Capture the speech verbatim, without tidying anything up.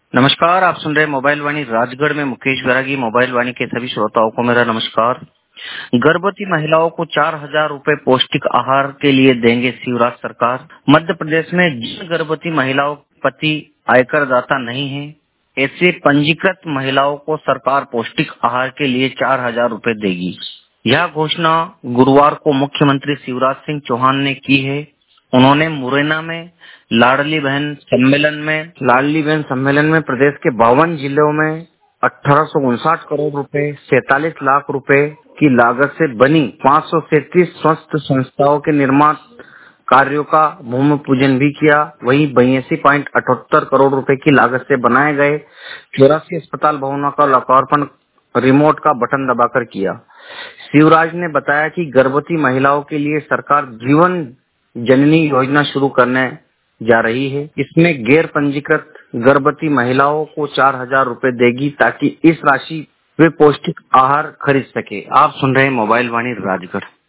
नमस्कार, आप सुन रहे हैं मोबाइल वाणी राजगढ़ में मुकेश बैरागी। मोबाइल वाणी के सभी श्रोताओं को मेरा नमस्कार। गर्भवती महिलाओं को चार हजार रुपए पौष्टिक आहार के लिए देंगे शिवराज सरकार। मध्य प्रदेश में जिन गर्भवती महिलाओं के पति आयकर दाता नहीं है, ऐसे पंजीकृत महिलाओं को सरकार पौष्टिक आहार के लिए चार हजार रुपए देगी। यह घोषणा गुरुवार को मुख्यमंत्री शिवराज सिंह चौहान ने की है। उन्होंने मुरैना में लाडली बहन सम्मेलन में लाडली बहन सम्मेलन में प्रदेश के बावन जिलों में अठारह सौ उनसाठ करोड़ रुपए, सैतालीस लाख रुपए की लागत से बनी पाँच सौ सैंतीस स्वस्थ संस्थाओं के निर्माण कार्यों का भूमि पूजन भी किया। वहीं बयासी पॉइंट अठहत्तर करोड़ रुपए की लागत से बनाए गए चौरासी अस्पताल भवनों का लोकार्पण रिमोट का बटन दबाकर किया। शिवराज ने बताया कि गर्भवती महिलाओं के लिए सरकार जीवन जननी योजना शुरू करने जा रही है। इसमें गैर पंजीकृत गर्भवती महिलाओं को चार हजार रुपए देगी ताकि इस राशि वे पौष्टिक आहार खरीद सके। आप सुन रहे हैं मोबाइल वाणी राजगढ़।